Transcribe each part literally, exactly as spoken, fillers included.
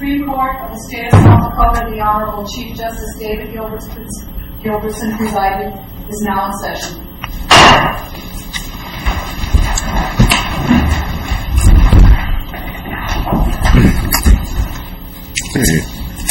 Supreme Court of the State of South Dakota, the Honorable Chief Justice David Gilbertson, Gilbertson presiding, is now in session. Okay.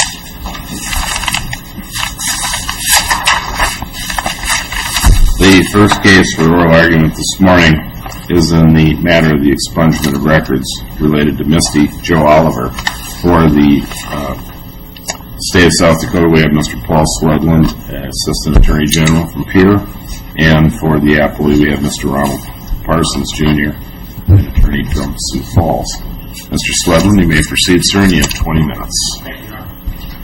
The first case for oral argument this morning is in the matter of the expungement of records related to Misty Joe Oliver. For the uh, State of South Dakota, we have Mister Paul Swedlund, Assistant Attorney General from Pierre, and for the appellee, we have Mister Ronald Parsons, Junior, an attorney from Sioux Falls. Mister Swedlund, you may proceed, sir, and you have twenty minutes. Thank you, Your Honor.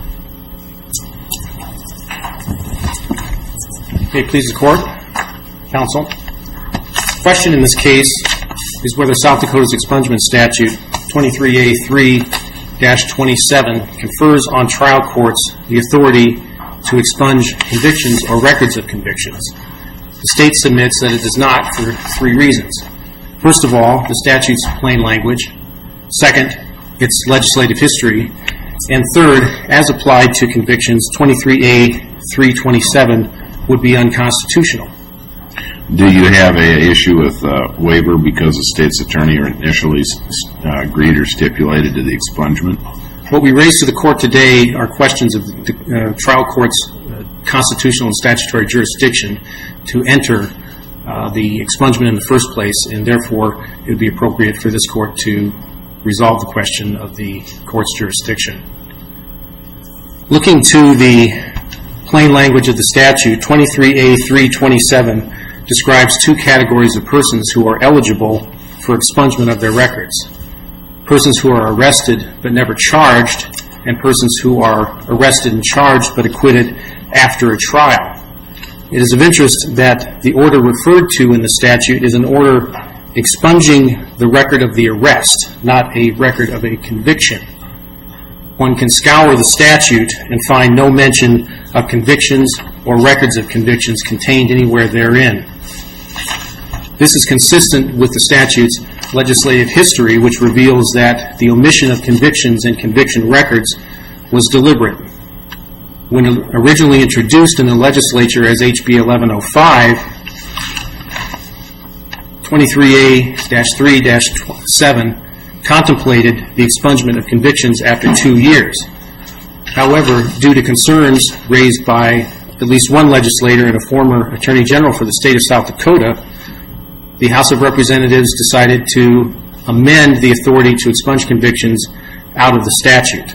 May it please the Court, Counsel. The question in this case is whether South Dakota's expungement statute twenty-three A three dash twenty-seven confers on trial courts the authority to expunge convictions or records of convictions. The State submits that it does not for three reasons. First of all, the statute's plain language. Second, its legislative history. And third, as applied to convictions, twenty-three A three twenty-seven would be unconstitutional. Do you have an issue with uh, waiver because the State's attorney initially uh, agreed or stipulated to the expungement? What we raise to the Court today are questions of the uh, trial court's uh, constitutional and statutory jurisdiction to enter uh, the expungement in the first place, and therefore it would be appropriate for this Court to resolve the question of the Court's jurisdiction. Looking to the plain language of the statute, twenty-three A three twenty-seven describes two categories of persons who are eligible for expungement of their records. Persons who are arrested but never charged, and persons who are arrested and charged but acquitted after a trial. It is of interest that the order referred to in the statute is an order expunging the record of the arrest, not a record of a conviction. One can scour the statute and find no mention of convictions or records of convictions contained anywhere therein. This is consistent with the statute's legislative history, which reveals that the omission of convictions and conviction records was deliberate. When originally introduced in the legislature as H B eleven oh five, twenty-three A three dash seven contemplated the expungement of convictions after two years. However, due to concerns raised by at least one legislator and a former Attorney General for the State of South Dakota, the House of Representatives decided to amend the authority to expunge convictions out of the statute.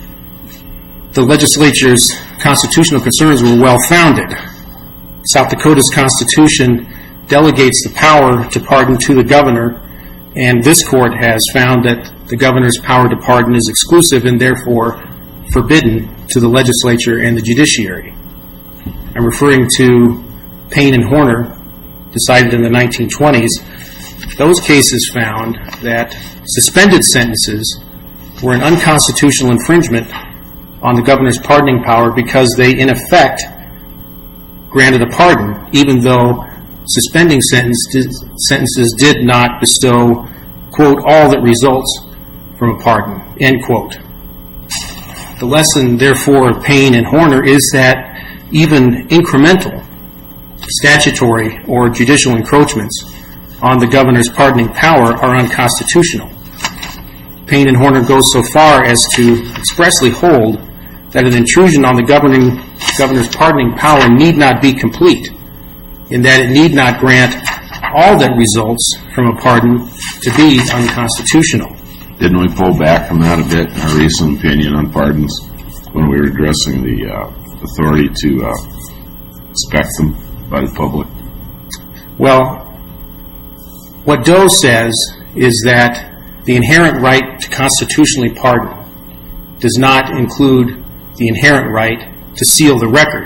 The legislature's constitutional concerns were well-founded. South Dakota's Constitution delegates the power to pardon to the governor, and this court has found that the governor's power to pardon is exclusive and therefore forbidden to the legislature and the judiciary. I'm referring to Payne and Horner, decided in the nineteen twenties. Those cases found that suspended sentences were an unconstitutional infringement on the governor's pardoning power because they, in effect, granted a pardon, even though suspending sentences, sentences did not bestow, quote, all that results from a pardon, end quote. The lesson, therefore, of Payne and Horner is that even incremental statutory or judicial encroachments on the governor's pardoning power are unconstitutional. Payne and Horner goes so far as to expressly hold that an intrusion on the governing, governor's pardoning power need not be complete, in that it need not grant all that results from a pardon to be unconstitutional. Didn't we pull back from that a bit in our recent opinion on pardons when we were addressing the uh, authority to uh, inspect them by the public? Well, what Doe says is that the inherent right to constitutionally pardon does not include the inherent right to seal the record.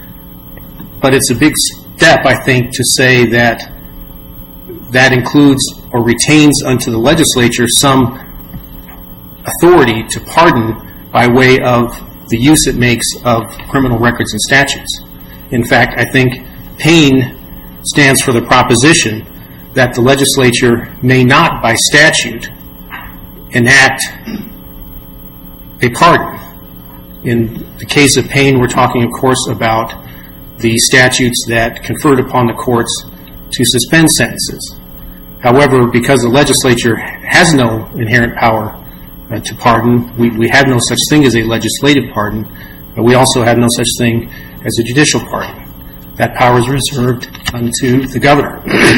But it's a big step, I think, to say that that includes or retains unto the legislature some authority to pardon by way of the use it makes of criminal records and statutes. In fact, I think Payne stands for the proposition that the legislature may not, by statute, enact a pardon. In the case of Payne, we're talking, of course, about the statutes that conferred upon the courts to suspend sentences. However, because the legislature has no inherent power uh, to pardon, we, we have no such thing as a legislative pardon, but we also have no such thing as a judicial pardon. That power is reserved unto the governor.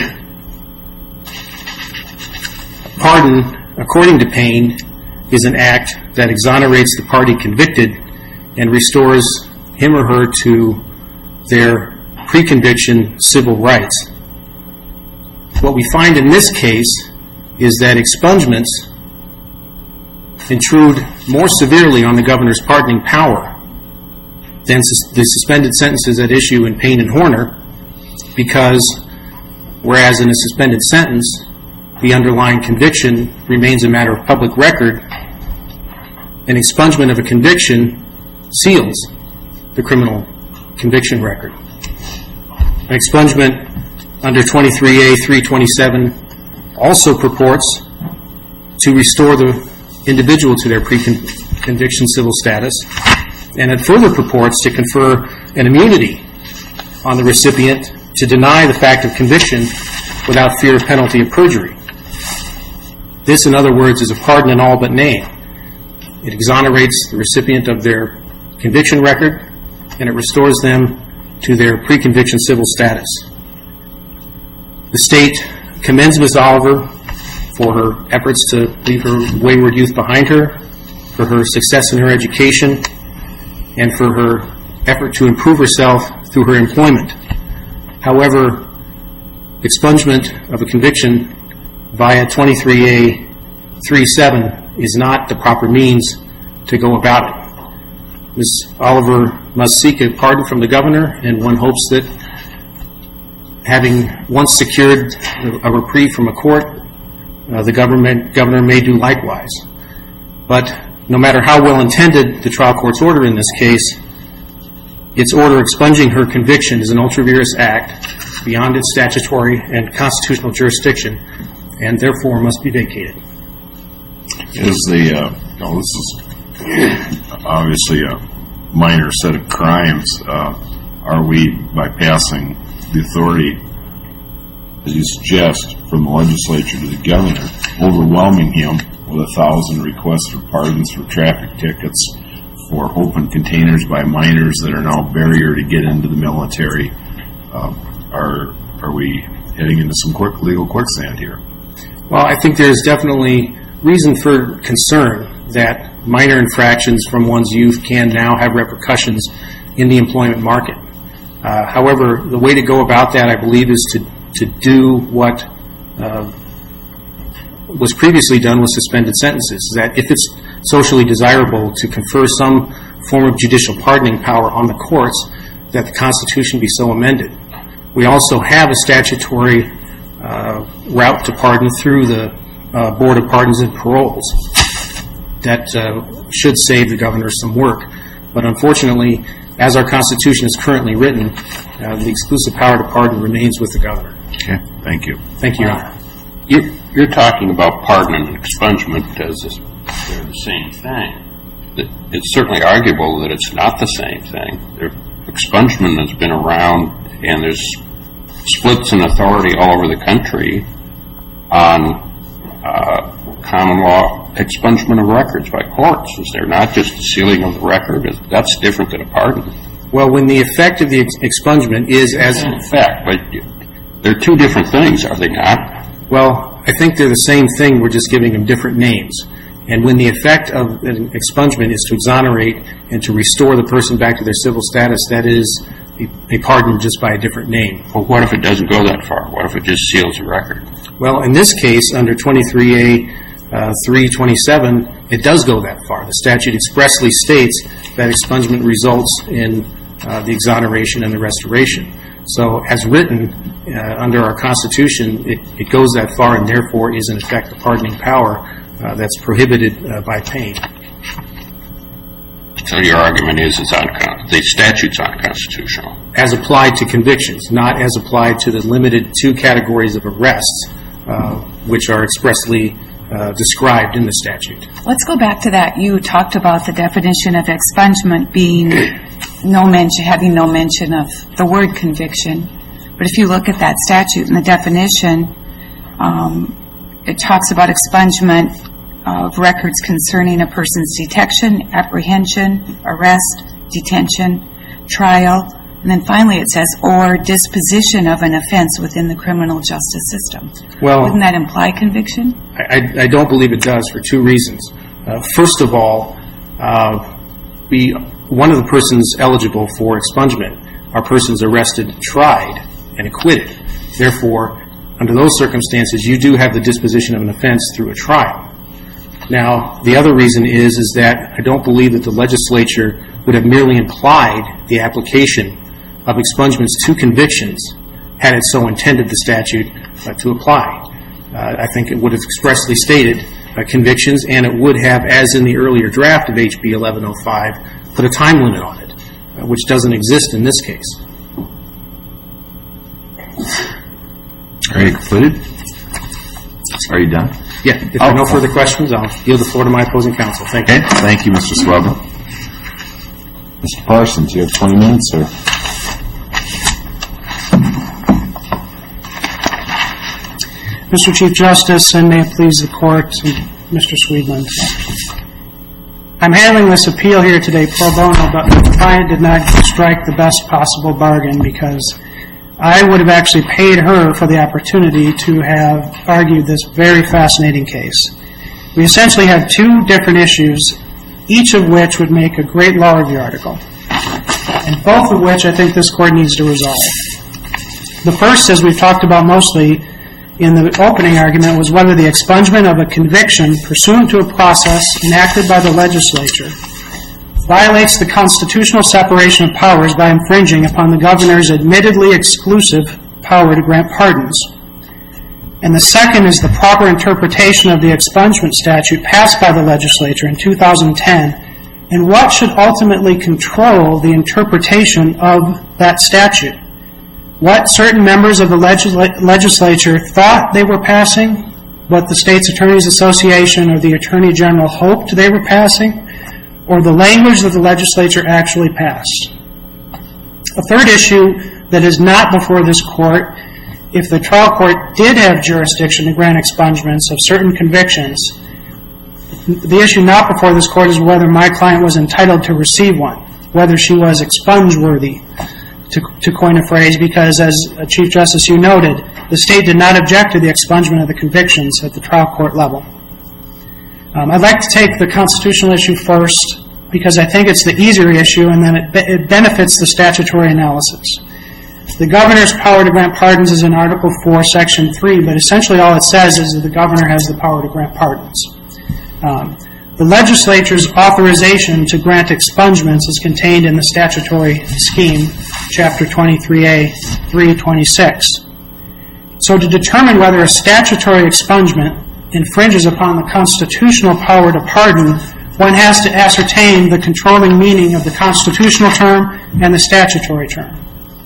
Pardon, according to Payne, is an act that exonerates the party convicted and restores him or her to their pre-conviction civil rights. What we find in this case is that expungements intrude more severely on the governor's pardoning power than sus- the suspended sentences at issue in Payne and Horner, because whereas in a suspended sentence, the underlying conviction remains a matter of public record, an expungement of a conviction seals the criminal conviction record. An expungement under twenty-three A three twenty-seven also purports to restore the individual to their pre-conviction civil status, and it further purports to confer an immunity on the recipient to deny the fact of conviction without fear of penalty of perjury. This, in other words, is a pardon in all but name. It exonerates the recipient of their conviction record, and it restores them to their pre-conviction civil status. The state commends Miz Oliver for her efforts to leave her wayward youth behind her, for her success in her education, and for her effort to improve herself through her employment. However, expungement of a conviction via twenty-three A thirty-seven is not the proper means to go about it. Miz Oliver must seek a pardon from the governor, and one hopes that having once secured a reprieve from a court, uh, the government governor may do likewise. But no matter how well intended the trial court's order in this case, its order expunging her conviction is an ultra-virus act beyond its statutory and constitutional jurisdiction, and therefore must be vacated. Is the, uh, no, this is obviously a minor set of crimes. Uh, are we, by passing the authority, as you suggest, from the legislature to the governor, overwhelming him with a thousand requests for pardons for traffic tickets, for open containers by minors that are now a barrier to get into the military? Uh, are are we heading into some quick legal quicksand here? Well, I think there's definitely reason for concern that minor infractions from one's youth can now have repercussions in the employment market. Uh, however, the way to go about that, I believe, is to, to do what uh, was previously done with suspended sentences, that if it's socially desirable to confer some form of judicial pardoning power on the courts, that the Constitution be so amended. We also have a statutory uh, route to pardon through the uh, Board of Pardons and Paroles that uh, should save the governor some work. But unfortunately, as our Constitution is currently written, uh, the exclusive power to pardon remains with the governor. Okay, thank you. Thank you, Your Honor. You, you're talking about pardon and expungement as they're the same thing. It's certainly arguable that it's not the same thing. There, expungement has been around, and there's splits in authority all over the country on uh, common law expungement of records by courts. Is there not just the sealing of the record? That's different than a pardon. Well, when the effect of the ex- expungement is as... In effect, but they're two different things, are they not? Well, I think they're the same thing. We're just giving them different names. And when the effect of an expungement is to exonerate and to restore the person back to their civil status, that is a, a pardon just by a different name. Well, what if it doesn't go that far? What if it just seals the record? Well, in this case, under twenty-three A three twenty-seven, it does go that far. The statute expressly states that expungement results in uh, the exoneration and the restoration. So, as written uh, under our Constitution, it, it goes that far and therefore is in effect a pardoning power uh, that's prohibited uh, by Payne. So your argument is it's uncon- the statute's unconstitutional. As applied to convictions, not as applied to the limited two categories of arrests, uh, which are expressly uh, described in the statute. Let's go back to that. You talked about the definition of expungement being no mention, having no mention of the word conviction. But if you look at that statute and the definition, um, it talks about expungement of records concerning a person's detection, apprehension, arrest, detention, trial, and then finally it says, or disposition of an offense within the criminal justice system. Well, wouldn't that imply conviction? I, I, I don't believe it does for two reasons. Uh, first of all, uh, we, one of the persons eligible for expungement are persons arrested, tried, and acquitted. Therefore, under those circumstances, you do have the disposition of an offense through a trial. Now, the other reason is, is that I don't believe that the legislature would have merely implied the application of expungements to convictions had it so intended the statute uh, to apply. Uh, I think it would have expressly stated uh, convictions, and it would have, as in the earlier draft of H B eleven oh five, put a time limit on it, uh, which doesn't exist in this case. Are you concluded? Are you done? Yeah, if there are no further questions, I'll yield the floor to my opposing counsel. Thank you. Okay, thank you, Mister Swedler. Mister Parsons, you have twenty minutes, sir. Mister Chief Justice, and may it please the Court, and Mister Swedland, I'm handling this appeal here today pro bono, but the client did not strike the best possible bargain because I would have actually paid her for the opportunity to have argued this very fascinating case. We essentially have two different issues, each of which would make a great law review article, and both of which I think this Court needs to resolve. The first, as we've talked about mostly in the opening argument, was whether the expungement of a conviction pursuant to a process enacted by the legislature violates the constitutional separation of powers by infringing upon the governor's admittedly exclusive power to grant pardons. And the second is the proper interpretation of the expungement statute passed by the legislature in two thousand ten, and what should ultimately control the interpretation of that statute. What certain members of the legisla- legislature thought they were passing, what the State's Attorneys Association or the Attorney General hoped they were passing, or the language that the legislature actually passed. A third issue that is not before this Court, if the trial court did have jurisdiction to grant expungements of certain convictions, the issue not before this Court is whether my client was entitled to receive one, whether she was expunge-worthy, to, to coin a phrase, because as Chief Justice, you noted, the State did not object to the expungement of the convictions at the trial court level. Um, I'd like to take the constitutional issue first because I think it's the easier issue and then it, be- it benefits the statutory analysis. The governor's power to grant pardons is in Article four, Section three, but essentially all it says is that the governor has the power to grant pardons. Um, the legislature's authorization to grant expungements is contained in the statutory scheme, Chapter twenty-three A, three twenty-six. So to determine whether a statutory expungement infringes upon the constitutional power to pardon, one has to ascertain the controlling meaning of the constitutional term and the statutory term.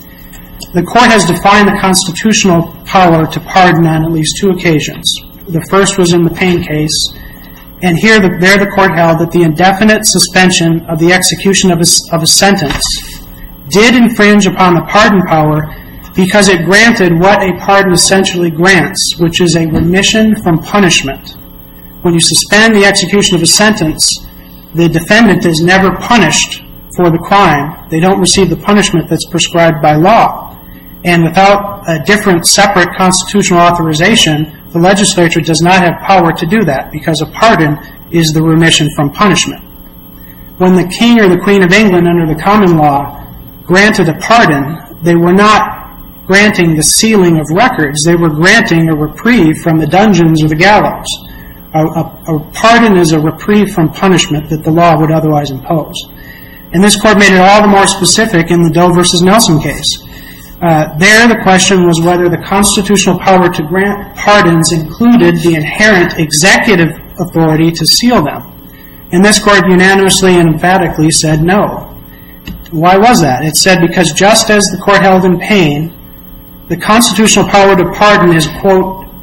The Court has defined the constitutional power to pardon on at least two occasions. The first was in the Payne case, and here the, there the Court held that the indefinite suspension of the execution of a, of a sentence did infringe upon the pardon power because it granted what a pardon essentially grants, which is a remission from punishment. When you suspend the execution of a sentence, the defendant is never punished for the crime. They don't receive the punishment that's prescribed by law. And without a different, separate constitutional authorization, the legislature does not have power to do that because a pardon is the remission from punishment. When the King or the Queen of England under the common law granted a pardon, they were not granting the sealing of records. They were granting a reprieve from the dungeons or the gallows. A, a, a pardon is a reprieve from punishment that the law would otherwise impose. And this Court made it all the more specific in the Doe versus Nelson case. Uh, there, the question was whether the constitutional power to grant pardons included the inherent executive authority to seal them. And this Court unanimously and emphatically said no. Why was that? It said because just as the Court held in Payne, the constitutional power to pardon is, quote,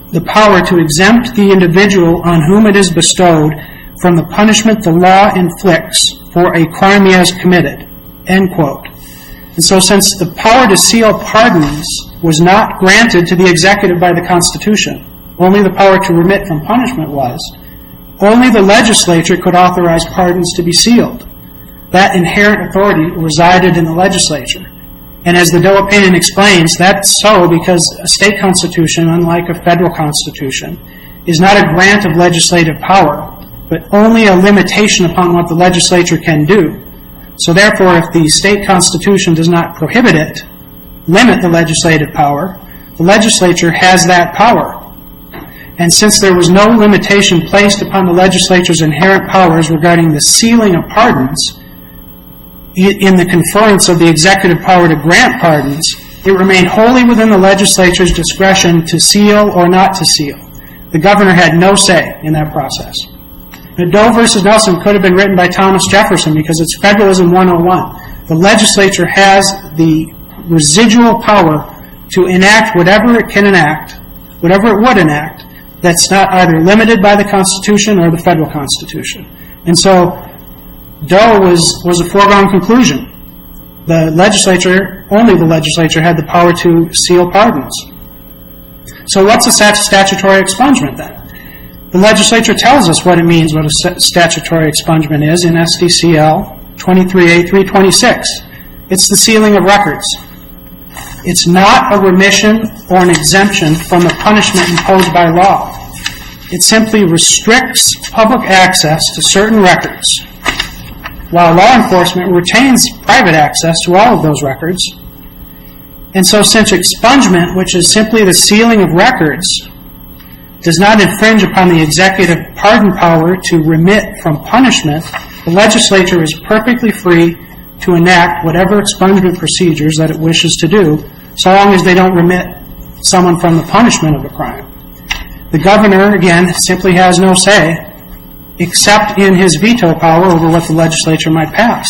the power to exempt the individual on whom it is bestowed from the punishment the law inflicts for a crime he has committed, end quote. And so since the power to seal pardons was not granted to the executive by the Constitution, only the power to remit from punishment was, only the legislature could authorize pardons to be sealed. That inherent authority resided in the legislature. And as the Doe opinion explains, that's so because a state constitution, unlike a federal constitution, is not a grant of legislative power, but only a limitation upon what the legislature can do. So therefore, if the state constitution does not prohibit it, limit the legislative power, the legislature has that power. And since there was no limitation placed upon the legislature's inherent powers regarding the sealing of pardons, in the conference of the executive power to grant pardons, it remained wholly within the legislature's discretion to seal or not to seal. The governor had no say in that process. Now, Doe versus Nelson could have been written by Thomas Jefferson because it's Federalism one oh one. The legislature has the residual power to enact whatever it can enact, whatever it would enact, that's not either limited by the Constitution or the federal Constitution. And so Doe was, was a foregone conclusion. The legislature, only the legislature, had the power to seal pardons. So what's a stat- statutory expungement then? The legislature tells us what it means, what a statutory expungement is in S D C L twenty-three A three twenty-six. It's the sealing of records. It's not a remission or an exemption from the punishment imposed by law. It simply restricts public access to certain records, while law enforcement retains private access to all of those records. And so since expungement, which is simply the sealing of records, does not infringe upon the executive pardon power to remit from punishment, the legislature is perfectly free to enact whatever expungement procedures that it wishes to do, so long as they don't remit someone from the punishment of a crime. The governor, again, simply has no say, except in his veto power over what the legislature might pass.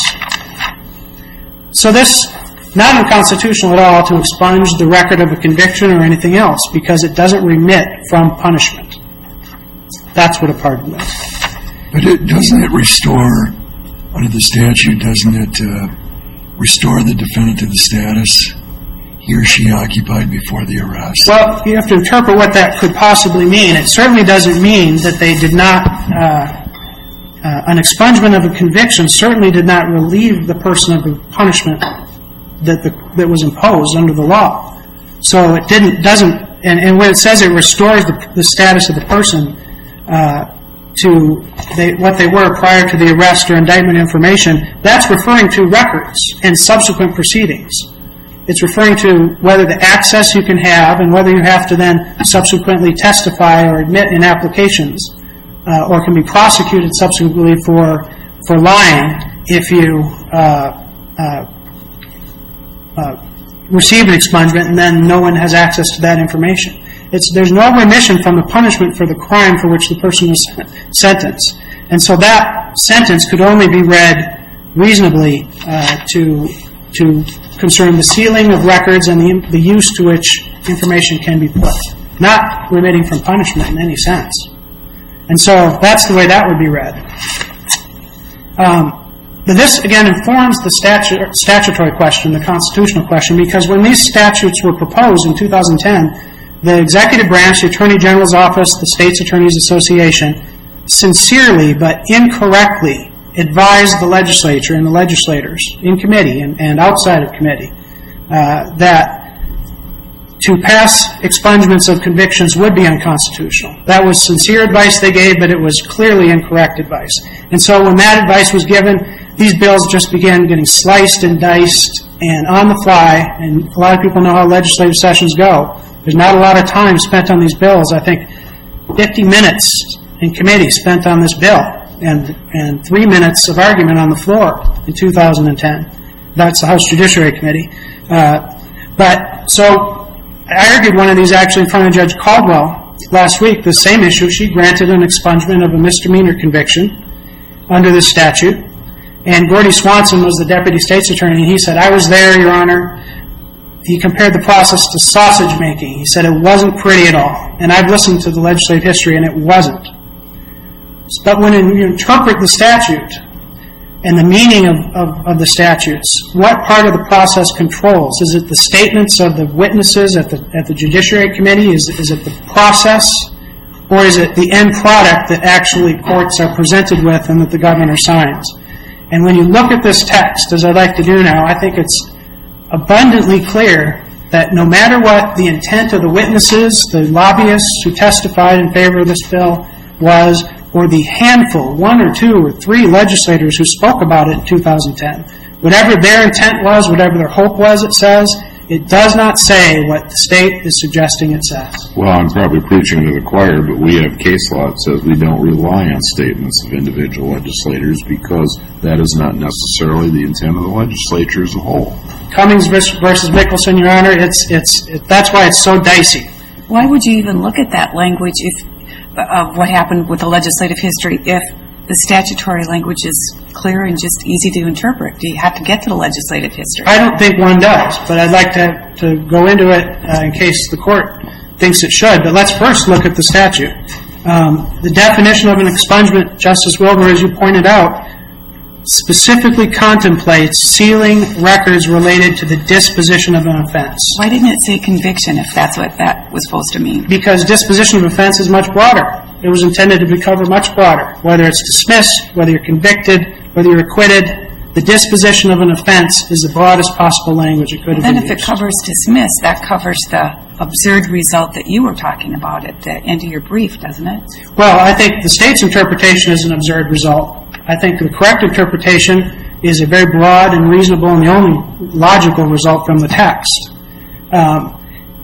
So this, not unconstitutional at all to expunge the record of a conviction or anything else, because it doesn't remit from punishment. That's what a pardon is. But it, doesn't it restore, under the statute, doesn't it uh, restore the defendant to the status he or she occupied before the arrest? Well, you have to interpret what that could possibly mean. It certainly doesn't mean that they did not, uh, uh, an expungement of a conviction certainly did not relieve the person of the punishment that the, that was imposed under the law. So it didn't, doesn't, and, and when it says it restores the, the status of the person uh, to they, what they were prior to the arrest or indictment information, that's referring to records and subsequent proceedings. It's referring to whether the access you can have and whether you have to then subsequently testify or admit in applications uh, or can be prosecuted subsequently for for lying if you uh, uh, uh, receive an expungement and then no one has access to that information. It's, there's no remission from the punishment for the crime for which the person was sentenced. And so that sentence could only be read reasonably uh, to to concern the sealing of records and the, the use to which information can be put, not remitting from punishment in any sense. And so that's the way that would be read. Um, but this, again, informs the statu- statutory question, the constitutional question, because when these statutes were proposed in two thousand ten, the executive branch, the Attorney General's Office, the States Attorneys Association, sincerely but incorrectly advised the legislature and the legislators in committee and, and outside of committee uh, that to pass expungements of convictions would be unconstitutional. That was sincere advice they gave, but it was clearly incorrect advice. And so when that advice was given, these bills just began getting sliced and diced and on the fly, and a lot of people know how legislative sessions go. There's not a lot of time spent on these bills. I think fifty minutes in committee spent on this bill, and and three minutes of argument on the floor in two thousand ten. That's the House Judiciary Committee. Uh, but, so, I argued one of these actually in front of Judge Caldwell last week, the same issue. She granted an expungement of a misdemeanor conviction under this statute. And Gordy Swanson was the Deputy State's Attorney, and he said, I was there, Your Honor, he compared the process to sausage making. He said it wasn't pretty at all. And I've listened to the legislative history, and it wasn't. But when you interpret the statute and the meaning of, of, of the statutes, what part of the process controls? Is it the statements of the witnesses at the at the Judiciary Committee? Is, is it the process? Or is it the end product that actually courts are presented with and that the governor signs? And when you look at this text, as I'd like to do now, I think it's abundantly clear that no matter what the intent of the witnesses, the lobbyists who testified in favor of this bill was, or the handful, one or two or three legislators who spoke about it in two thousand ten, whatever their intent was, whatever their hope was, it says, it does not say what the state is suggesting it says. Well, I'm probably preaching to the choir, but we have case law that says we don't rely on statements of individual legislators because that is not necessarily the intent of the legislature as a whole. Cummings versus Mickelson, Your Honor, it's it's it, that's why it's so dicey. Why would you even look at that language if of what happened with the legislative history if the statutory language is clear and just easy to interpret? Do you have to get to the legislative history? I don't think one does, but I'd like to, to go into it uh, in case the court thinks it should. But let's first look at the statute. Um, the definition of an expungement, Justice Wilbur, as you pointed out, specifically contemplates sealing records related to the disposition of an offense. Why didn't it say conviction if that's what that was supposed to mean? Because disposition of offense is much broader. It was intended to be covered much broader. Whether it's dismissed, whether you're convicted, whether you're acquitted, the disposition of an offense is the broadest possible language it could have been used. Then if it covers dismiss, that covers the absurd result that you were talking about at the end of your brief, doesn't it? Well, I think the state's interpretation is an absurd result. I think the correct interpretation is a very broad and reasonable and the only logical result from the text. Um,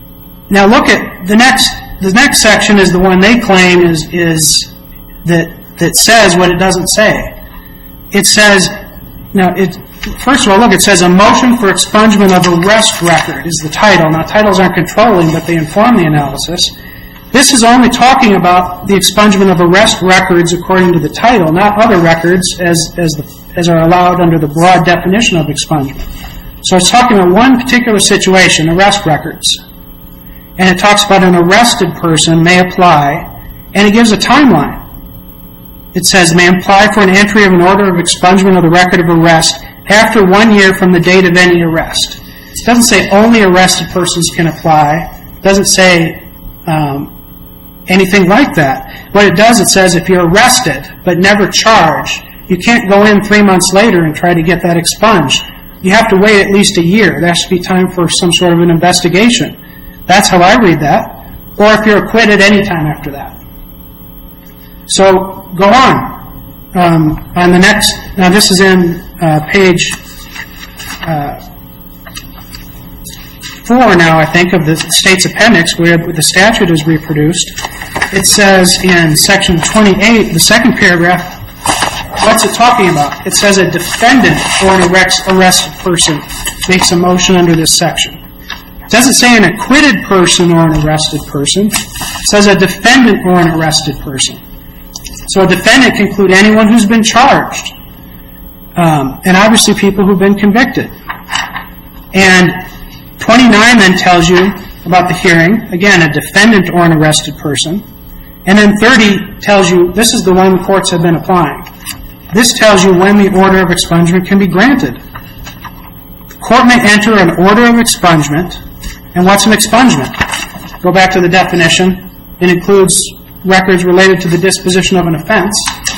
now look at the next. The next section is the one they claim is is that that says what it doesn't say. It says now. It first of all, look. It says a motion for expungement of arrest record is the title. Now titles aren't controlling, but they inform the analysis. This is only talking about the expungement of arrest records according to the title, not other records as as, the, as are allowed under the broad definition of expungement. So it's talking about one particular situation, arrest records. And it talks about an arrested person may apply, and it gives a timeline. It says, may apply for an entry of an order of expungement of the record of arrest after one year from the date of any arrest. It doesn't say only arrested persons can apply. It doesn't say um, anything like that. What it does, it says if you're arrested but never charged, you can't go in three months later and try to get that expunged. You have to wait at least a year. There has to be time for some sort of an investigation. That's how I read that. Or if you're acquitted any time after that. So, go on. Um, on the next, now this is in uh, page uh, four now, I think, of the state's appendix where the statute is reproduced. It says in section twenty-eight, the second paragraph, what's it talking about? It says a defendant or an arrested person makes a motion under this section. It doesn't say an acquitted person or an arrested person. It says a defendant or an arrested person. So a defendant can include anyone who's been charged, um, and obviously people who've been convicted. And twenty-nine then tells you about the hearing, again, a defendant or an arrested person. And then thirty tells you, this is the one the courts have been applying. This tells you when the order of expungement can be granted. The court may enter an order of expungement. And what's an expungement? Go back to the definition. It includes records related to the disposition of an offense.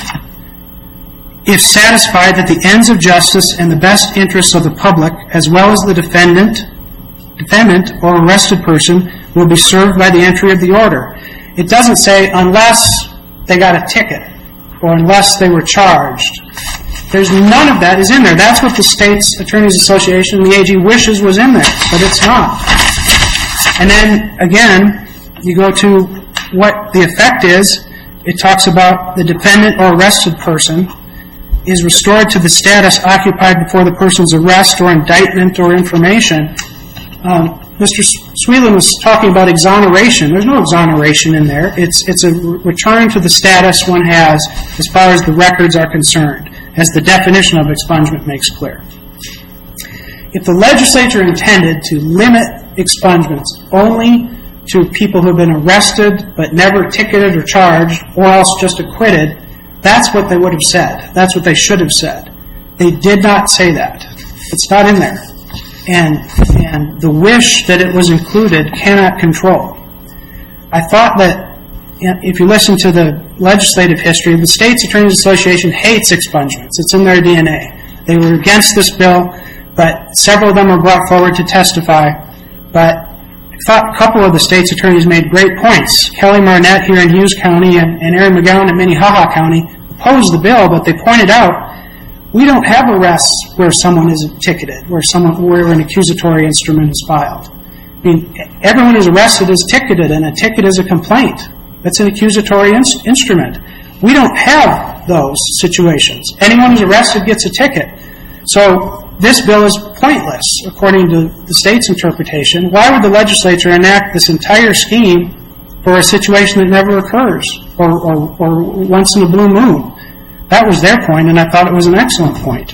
If satisfied that the ends of justice and the best interests of the public, as well as the defendant, defendant or arrested person, will be served by the entry of the order. It doesn't say unless they got a ticket or unless they were charged. There's none of that is in there. That's what the State's Attorneys Association and the A G wishes was in there, but it's not. And then, again, you go to what the effect is. It talks about the defendant or arrested person is restored to the status occupied before the person's arrest or indictment or information. Um, Mister Sweeland was talking about exoneration. There's no exoneration in there. It's it's a return to the status one has as far as the records are concerned, as the definition of expungement makes clear. if the legislature intended to limit expungements only to people who have been arrested but never ticketed or charged, or else just acquitted, that's what they would have said. That's what they should have said. They did not say that. It's not in there. And, and the wish that it was included cannot control. I thought that if you listen to the legislative history, the State's Attorneys Association hates expungements. It's in their D N A. They were against this bill, but several of them were brought forward to testify. But I thought a couple of the state's attorneys made great points. Kelly Marnett here in Hughes County and, and Aaron McGowan in Minnehaha County opposed the bill, but they pointed out we don't have arrests where someone isn't ticketed, where someone where an accusatory instrument is filed. I mean, everyone who's arrested is ticketed, and a ticket is a complaint. That's an accusatory in- instrument. We don't have those situations. Anyone who's arrested gets a ticket. So this bill is pointless, according to the state's interpretation. Why would the legislature enact this entire scheme for a situation that never occurs, or, or, or once in a blue moon? That was their point, and I thought it was an excellent point.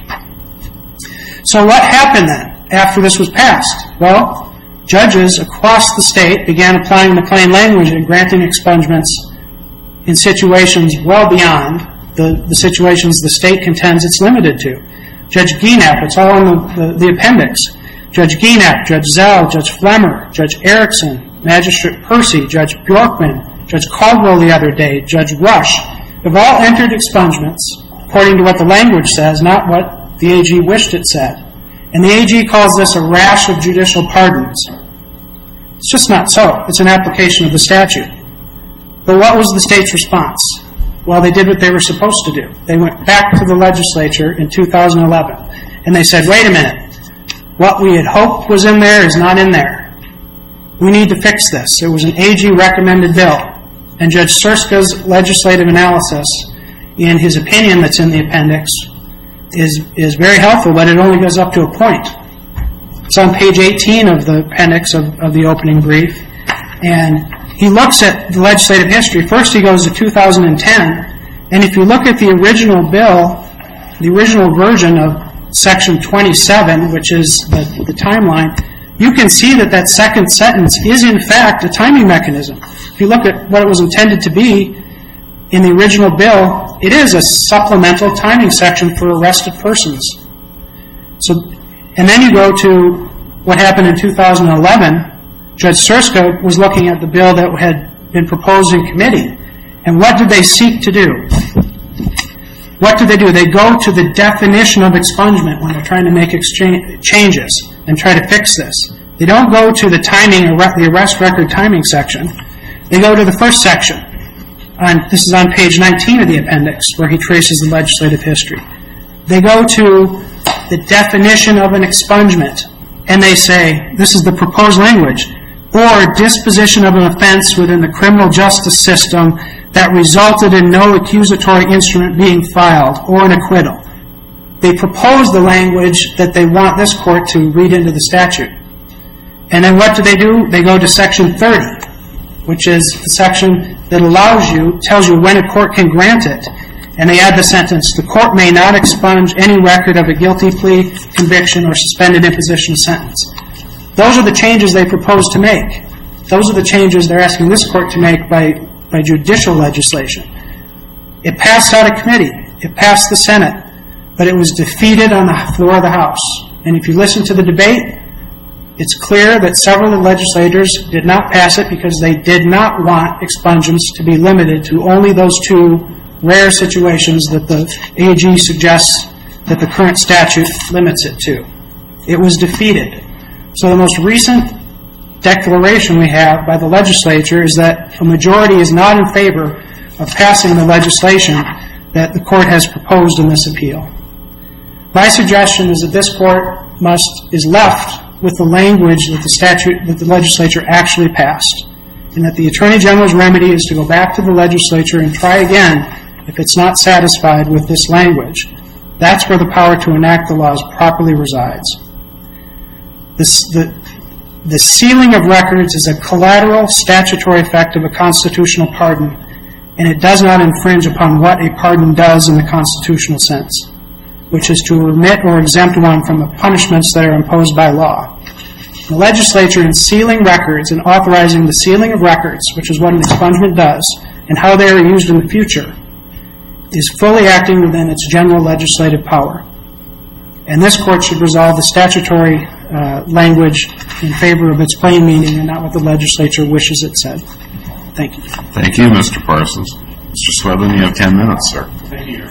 So what happened then after this was passed? Well, judges across the state began applying the plain language and granting expungements in situations well beyond the, the situations the state contends it's limited to. Judge Gienap, it's all in the, the, the appendix. Judge Gienap, Judge Zell, Judge Flemmer, Judge Erickson, Magistrate Percy, Judge Bjorkman, Judge Caldwell the other day, Judge Rush, have all entered expungements according to what the language says, not what the A G wished it said. And the A G calls this a rash of judicial pardons. It's just not so. It's an application of the statute. But what was the state's response? Well, they did what they were supposed to do. They went back to the legislature in two thousand eleven, and they said, wait a minute, what we had hoped was in there is not in there. We need to fix this. It was an A G-recommended bill. And Judge Surska's legislative analysis, in his opinion that's in the appendix, is, is very helpful, but it only goes up to a point. It's on page eighteen of the appendix of, of the opening brief, and he looks at the legislative history. First he goes to two thousand ten, and if you look at the original bill, the original version of Section twenty-seven, which is the, the timeline, you can see that that second sentence is in fact a timing mechanism. If you look at what it was intended to be in the original bill, it is a supplemental timing section for arrested persons. So, and then you go to what happened in two thousand eleven. Judge Surska was looking at the bill that had been proposed in committee. And what did they seek to do? What do they do? They go to the definition of expungement when they're trying to make exchange, changes and try to fix this. They don't go to the timing, the arrest record timing section. They go to the first section. On, this is on page nineteen of the appendix, where he traces the legislative history. They go to the definition of an expungement, and they say, this is the proposed language, or disposition of an offense within the criminal justice system that resulted in no accusatory instrument being filed, or an acquittal. They propose the language that they want this court to read into the statute. And then what do they do? They go to Section thirty, which is the section that allows you, tells you when a court can grant it. And they add the sentence, the court may not expunge any record of a guilty plea, conviction, or suspended imposition sentence. Those are the changes they propose to make. Those are the changes they're asking this court to make by, by judicial legislation. It passed out of committee. It passed the Senate. But it was defeated on the floor of the House. And if you listen to the debate, it's clear that several of the legislators did not pass it because they did not want expungements to be limited to only those two rare situations that the A G suggests that the current statute limits it to. It was defeated. So the most recent declaration we have by the legislature is that a majority is not in favor of passing the legislation that the court has proposed in this appeal. My suggestion is that this court must is left with the language that the statute that the legislature actually passed, and that the Attorney General's remedy is to go back to the legislature and try again if it's not satisfied with this language. That's where the power to enact the laws properly resides. This, the, the sealing of records is a collateral statutory effect of a constitutional pardon, and it does not infringe upon what a pardon does in the constitutional sense. which is to remit or exempt one from the punishments that are imposed by law. The legislature, in sealing records and authorizing the sealing of records, which is what an expungement does, and how they are used in the future, is fully acting within its general legislative power. And this court should resolve the statutory uh, language in favor of its plain meaning and not what the legislature wishes it said. Thank you. Thank you, Mister Parsons. Mister Swedlund, you have ten minutes, sir. Thank you.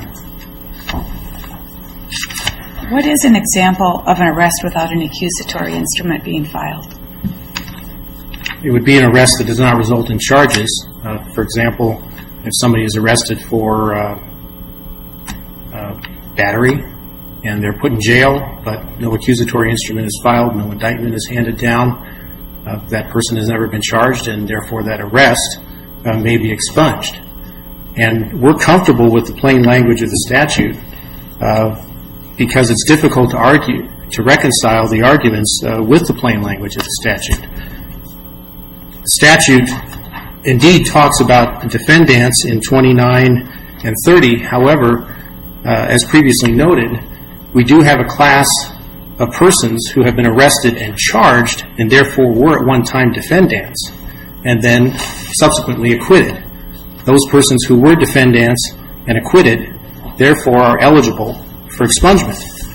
What is an example of an arrest without an accusatory instrument being filed? It would be an arrest that does not result in charges. Uh, for example, if somebody is arrested for uh, uh, battery and they're put in jail, but no accusatory instrument is filed, no indictment is handed down, uh, that person has never been charged, and therefore that arrest uh, may be expunged. And we're comfortable with the plain language of the statute uh, because it's difficult to argue, to reconcile the arguments uh, with the plain language of the statute. The statute indeed talks about defendants in twenty-nine and thirty. However, uh, as previously noted, we do have a class of persons who have been arrested and charged and therefore were at one time defendants and then subsequently acquitted. Those persons who were defendants and acquitted therefore are eligible for expungement.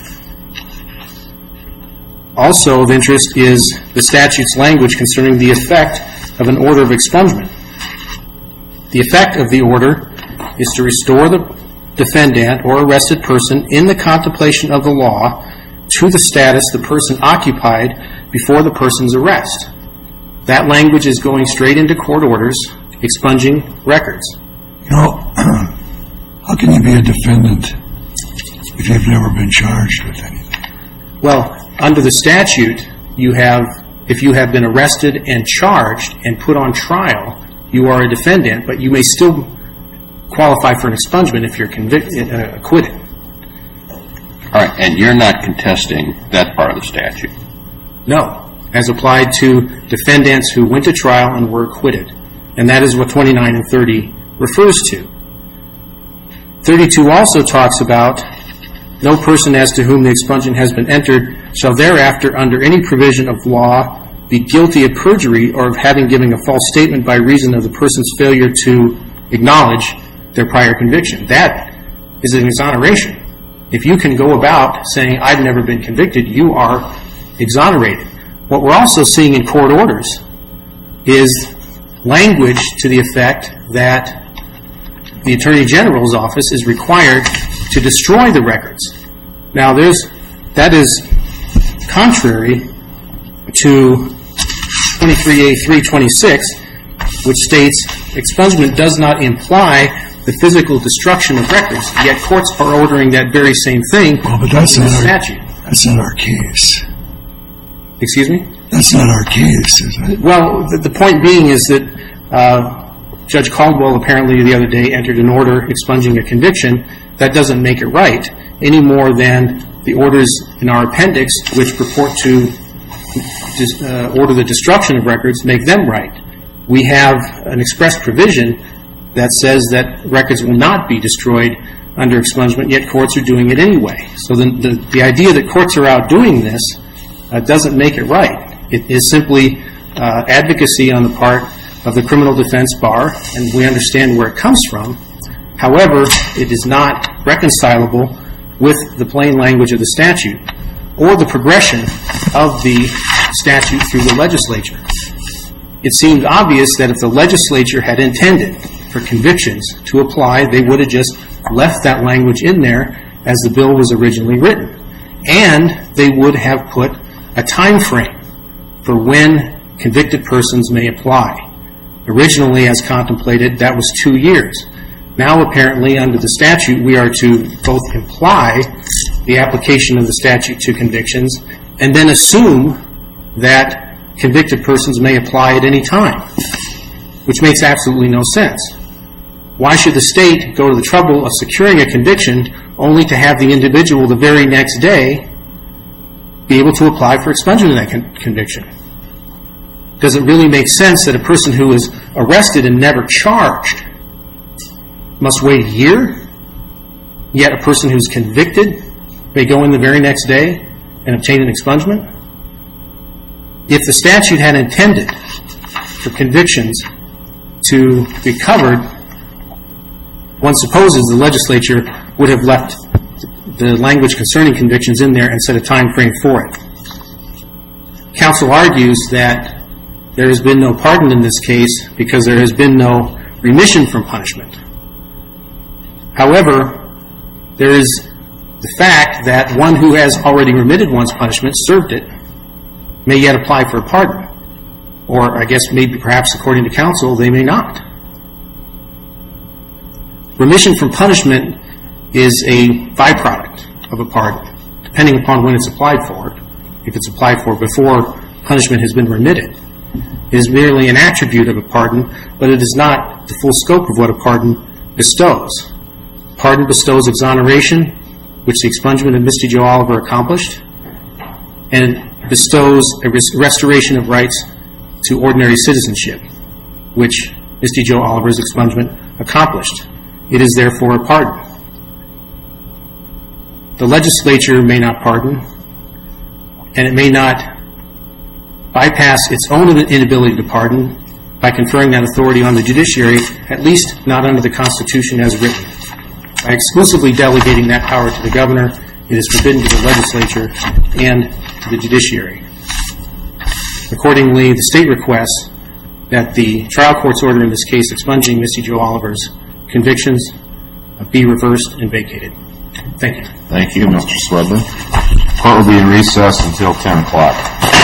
Also of interest is the statute's language concerning the effect of an order of expungement. The effect of the order is to restore the defendant or arrested person in the contemplation of the law to the status the person occupied before the person's arrest. That language is going straight into court orders, expunging records. You know, how can you be a defendant if you've never been charged with anything? Well, under the statute, you have, if you have been arrested and charged and put on trial, you are a defendant, but you may still qualify for an expungement if you're convicted, uh, acquitted. All right, and you're not contesting that part of the statute? No, as applied to defendants who went to trial and were acquitted. And that is what twenty-nine and thirty refers to. thirty-two also talks about no person as to whom the expungement has been entered shall thereafter, under any provision of law, be guilty of perjury or of having given a false statement by reason of the person's failure to acknowledge their prior conviction. That is an exoneration. If you can go about saying, I've never been convicted, you are exonerated. What we're also seeing in court orders is language to the effect that the Attorney General's office is required to destroy the records. Now, there's that is contrary to twenty-three A three twenty-six, which states expungement does not imply the physical destruction of records, yet courts are ordering that very same thing Well, but that's in the not our, statute. that's not our case. Excuse me? That's not our case, is it? Well, the, the point being is that uh, Judge Caldwell apparently the other day entered an order expunging a conviction. That doesn't make it right any more than the orders in our appendix, which purport to dis, uh, order the destruction of records, make them right. We have an express provision that says that records will not be destroyed under expungement, yet courts are doing it anyway. So the, the, the idea that courts are out doing this uh, doesn't make it right. It is simply uh, advocacy on the part of the criminal defense bar, and we understand where it comes from. However, it is not reconcilable with the plain language of the statute or the progression of the statute through the legislature. It seems obvious that if the legislature had intended for convictions to apply, they would have just left that language in there as the bill was originally written. And they would have put a time frame for when convicted persons may apply. Originally, as contemplated, that was two years. Now, apparently, under the statute, we are to both imply the application of the statute to convictions and then assume that convicted persons may apply at any time, which makes absolutely no sense. Why should the state go to the trouble of securing a conviction only to have the individual the very next day be able to apply for expungement of that con- conviction? Does it really make sense that a person who is arrested and never charged must wait a year, yet a person who's convicted may go in the very next day and obtain an expungement? If the statute had intended for convictions to be covered, one supposes the legislature would have left the language concerning convictions in there and set a time frame for it. Counsel argues that there has been no pardon in this case because there has been no remission from punishment. However, there is the fact that one who has already remitted one's punishment, served it, may yet apply for a pardon. Or I guess maybe perhaps according to counsel, they may not. Remission from punishment is a byproduct of a pardon, depending upon when it's applied for. If it's applied for before punishment has been remitted, it is merely an attribute of a pardon, but it is not the full scope of what a pardon bestows. Pardon bestows exoneration, which the expungement of Misty Jo Oliver accomplished, and it bestows a res- restoration of rights to ordinary citizenship, which Misty Jo Oliver's expungement accomplished. It is therefore a pardon. The legislature may not pardon, and it may not bypass its own inability to pardon by conferring that authority on the judiciary, at least not under the Constitution as written. By exclusively delegating that power to the governor, it is forbidden to the legislature and to the judiciary. Accordingly, the state requests that the trial court's order in this case expunging Misty Jo Oliver's convictions be reversed and vacated. Thank you. Thank you, Mister Swedler. Court will be in recess until ten o'clock.